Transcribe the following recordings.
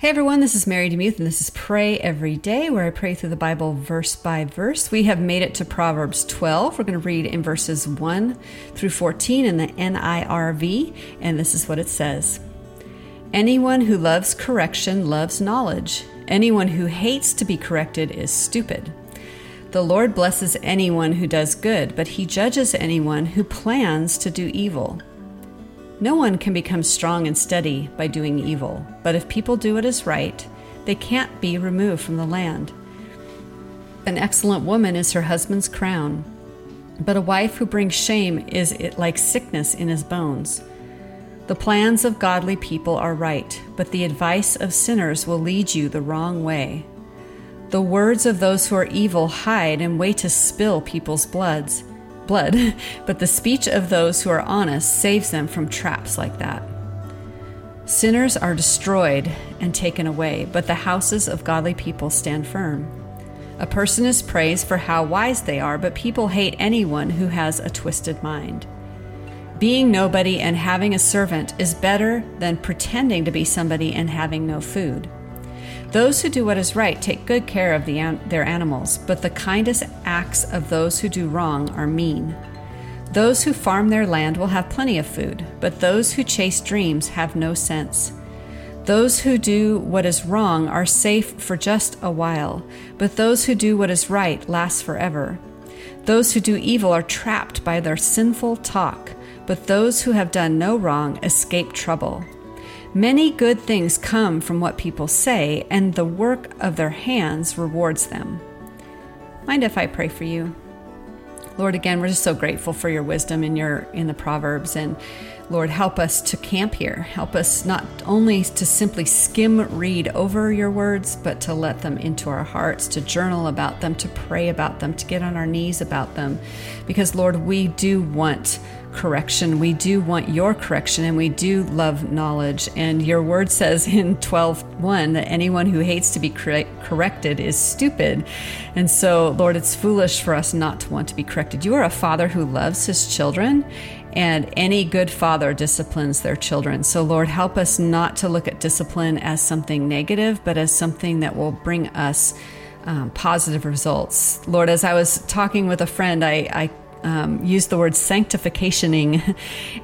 Hey everyone, this is Mary DeMuth, and this is Pray Every Day, where I pray through the Bible verse by verse. We have made it to Proverbs 12. We're going to read in verses 1 through 14 in the NIRV, and this is what it says. Anyone who loves correction loves knowledge. Anyone who hates to be corrected is stupid. The Lord blesses anyone who does good, but he judges anyone who plans to do evil. No one can become strong and steady by doing evil, but if people do what is right, they can't be removed from the land. An excellent woman is her husband's crown, but a wife who brings shame is like sickness in his bones. The plans of godly people are right, but the advice of sinners will lead you the wrong way. The words of those who are evil hide and wait to spill people's blood, but the speech of those who are honest saves them from traps like that. Sinners are destroyed and taken away, but the houses of godly people stand firm. A person is praised for how wise they are, but people hate anyone who has a twisted mind. Being nobody and having a servant is better than pretending to be somebody and having no food. Those who do what is right take good care of their animals, but the kindest acts of those who do wrong are mean. Those who farm their land will have plenty of food, but those who chase dreams have no sense. Those who do what is wrong are safe for just a while, but those who do what is right last forever. Those who do evil are trapped by their sinful talk, but those who have done no wrong escape trouble. Many good things come from what people say, and the work of their hands rewards them. Mind if I pray for you? Lord, again, we're just so grateful for your wisdom in the Proverbs, and Lord, help us to camp here. Help us not only to simply skim read over your words, but to let them into our hearts, to journal about them, to pray about them, to get on our knees about them. Because Lord, we do want correction. We do want your correction, and we do love knowledge. And your word says in 12:1 that anyone who hates to be corrected is stupid. And so, Lord, it's foolish for us not to want to be corrected. You are a father who loves his children, and any good father disciplines their children. So, Lord, help us not to look at discipline as something negative, but as something that will bring us positive results. Lord, as I was talking with a friend, I used the word sanctificationing,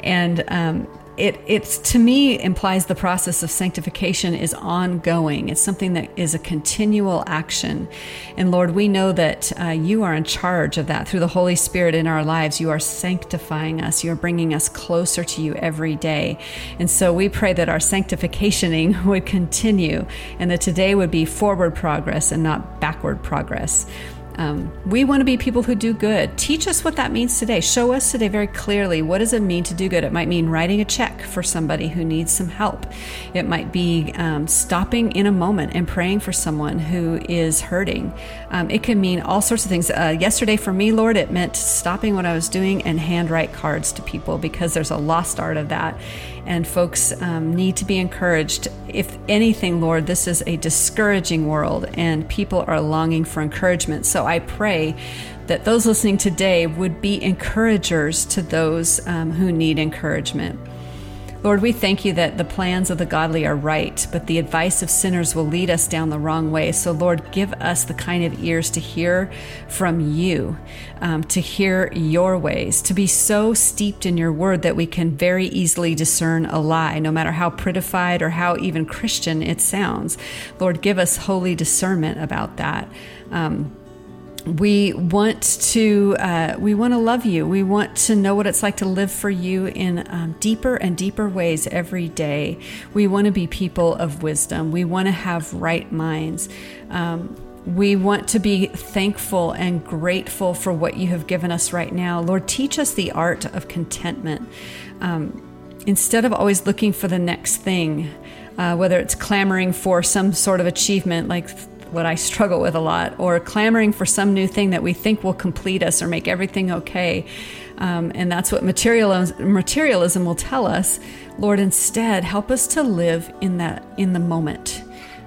and it's to me implies the process of sanctification is ongoing. It's something that is a continual action. And Lord, we know that you are in charge of that through the Holy Spirit in our lives. You are sanctifying us. You are bringing us closer to you every day. And so we pray that our sanctificationing would continue, and that today would be forward progress and not backward progress. We want to be people who do good. Teach us what that means today. Show us today very clearly, what does it mean to do good? It might mean writing a check for somebody who needs some help. It might be stopping in a moment and praying for someone who is hurting. It can mean all sorts of things. Yesterday for me, Lord, it meant stopping what I was doing and handwrite cards to people, because there's a lost art of that. And folks need to be encouraged. If anything, Lord, this is a discouraging world, and people are longing for encouragement. So I pray that those listening today would be encouragers to those who need encouragement. Lord, we thank you that the plans of the godly are right, but the advice of sinners will lead us down the wrong way. So, Lord, give us the kind of ears to hear from you, to hear your ways, to be so steeped in your word that we can very easily discern a lie, no matter how prettified or how even Christian it sounds. Lord, give us holy discernment about that. We want to love you. We want to know what it's like to live for you in deeper and deeper ways every day. We want to be people of wisdom. We want to have right minds. We want to be thankful and grateful for what you have given us right now. Lord, teach us the art of contentment. Instead of always looking for the next thing, whether it's clamoring for some sort of achievement, like what I struggle with a lot, or clamoring for some new thing that we think will complete us or make everything okay. And that's what materialism will tell us. Lord, instead, help us to live in the moment,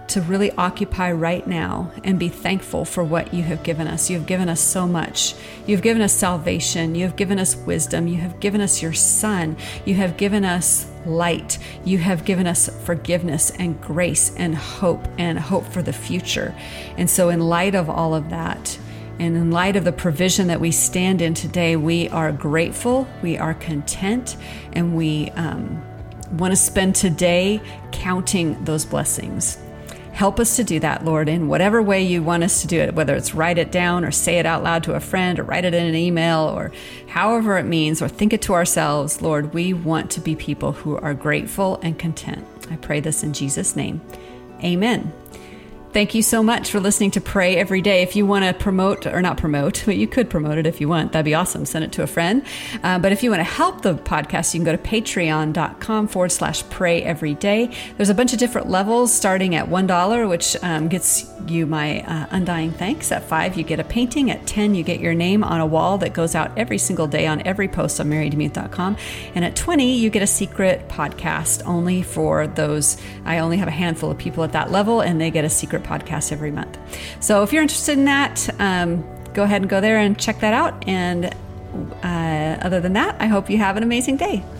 to really occupy right now and be thankful for what you have given us. You have given us so much. You've given us salvation. You have given us wisdom. You have given us your Son. You have given us light. You have given us forgiveness and grace and hope for the future. And so in light of all of that, and in light of the provision that we stand in today, we are grateful, we are content, and we want to spend today counting those blessings. Help us to do that, Lord, in whatever way you want us to do it, whether it's write it down or say it out loud to a friend or write it in an email or however it means, or think it to ourselves. Lord, we want to be people who are grateful and content. I pray this in Jesus' name. Amen. Thank you so much for listening to Pray Every Day. If you want to promote, or not promote, but you could promote it if you want. That'd be awesome. Send it to a friend. But if you want to help the podcast, you can go to patreon.com/pray every day. There's a bunch of different levels starting at $1, which gets you my undying thanks. At $5, you get a painting. At $10, you get your name on a wall that goes out every single day on every post on marydemuth.com. And at $20, you get a secret podcast only for those. I only have a handful of people at that level, and they get a secret podcast every month. So if you're interested in that, go ahead and go there and check that out. And other than that, I hope you have an amazing day.